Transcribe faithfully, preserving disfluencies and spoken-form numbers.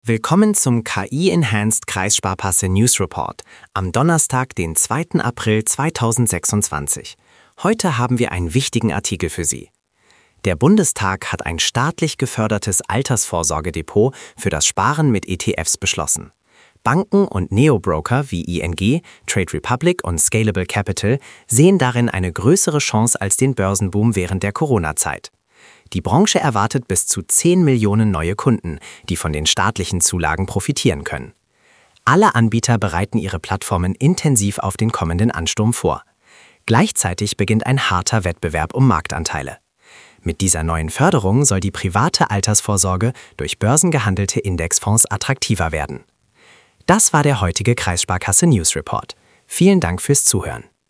Willkommen zum K I-Enhanced Kreissparkasse News Report am Donnerstag, den zweiten April zweitausendsechsundzwanzig. Heute haben wir einen wichtigen Artikel für Sie. Der Bundestag hat ein staatlich gefördertes Altersvorsorgedepot für das Sparen mit E T Fs beschlossen. Banken und Neobroker wie I N G, Trade Republic und Scalable Capital sehen darin eine größere Chance als den Börsenboom während der Corona-Zeit. Die Branche erwartet bis zu zehn Millionen neue Kunden, die von den staatlichen Zulagen profitieren können. Alle Anbieter bereiten ihre Plattformen intensiv auf den kommenden Ansturm vor. Gleichzeitig beginnt ein harter Wettbewerb um Marktanteile. Mit dieser neuen Förderung soll die private Altersvorsorge durch börsengehandelte Indexfonds attraktiver werden. Das war der heutige Kreissparkasse News Report. Vielen Dank fürs Zuhören.